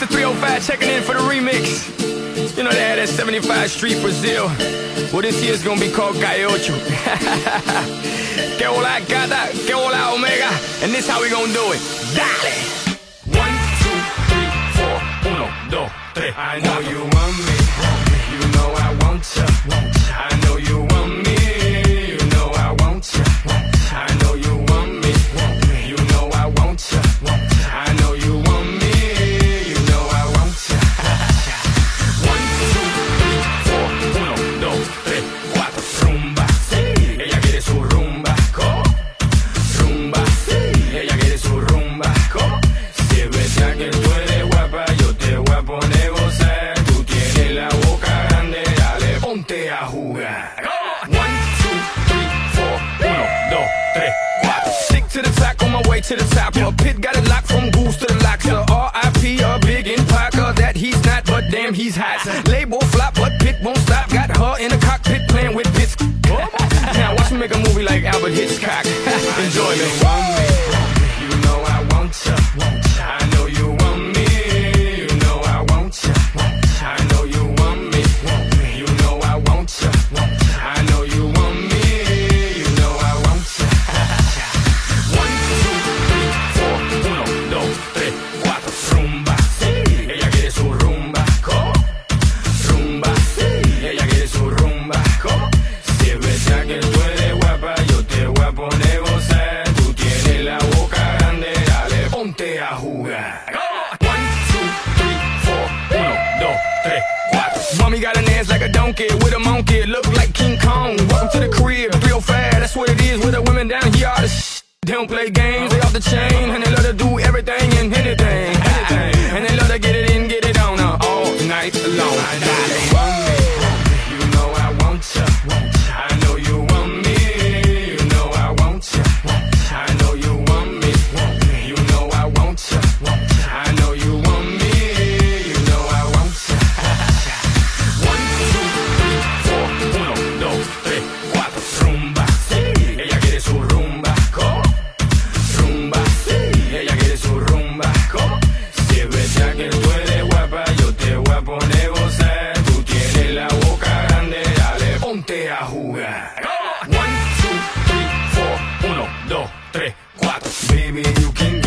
is 305 checking in for the remix. You know they had that 75 Street Brazil. Well, this year's gonna be called Calle Ocho. Que hola gata, que hola omega. And this how we gonna do it. Dale! 1, 2, 3, 4, 1, 2, 3. I know you want me. You know I want ya. I know you want me. You know I want ya. I know you want me. You know I want ya. I know you want me. You know I want ya. 1, 2, 3, 4, 1, 2, 3, 4. Rumba, sí. Ella quiere su rumba. Rumba, sí. Ella quiere su rumba. Si es verdad que tú eres guapa, yo te voy a poner gozar. Tú tienes la boca grande, dale, ponte a jugar. 1, 2, 3, 4, 1, 2, 3, 4. Stick to the top, on my way to the top. A pit got it locked from goose to the locks. R.I.P. a big in Parker, that he's not, but damn he's hot. Label flop, but Pit won't stop. Got her in the cockpit playing with bits. Now watch me make a movie like Albert Hitchcock. Enjoy me. You know I want ya. I know you want me. You know I want ya. I know you want me. You know I want ya. I know you want me. You know I want ya. 1, 2, 3, 4, 1, 2, 3, 4. Rumba, sí. Ella quiere su rumba. Rumba, sí. Ella quiere su rumba. Si es verdad que tú eres guapa, yo te voy a poner gozar. Tú tienes la boca grande, dale, ponte a jugar. 1, 2, 3, 4, 1, 2, 3, 4. Mommy got an ass like a donkey with a monkey, look like King Kong. Welcome to the crib, 305, that's what it is with the women down here. All the they don't play games, they off the chain, and they love to do everything and anything. And they love to get it in, get it on all night long. I know you want me, you know I want ya. I know you want me, you know I want ya. I know you want me, you know I want ya. I know you want me, you know I want ya. 1, 2, 3, 4, 1, 2, 3, 4. Rumba, sí, ella quiere su rumba. Rumba, sí, ella quiere su rumba. Si es verdad que tú eres guapa, yo te voy a poner gozar. Tú tienes la boca grande, dale, ponte a jugar. 1, 2, 3, 4, 1, 2, 3, 4. Baby, you can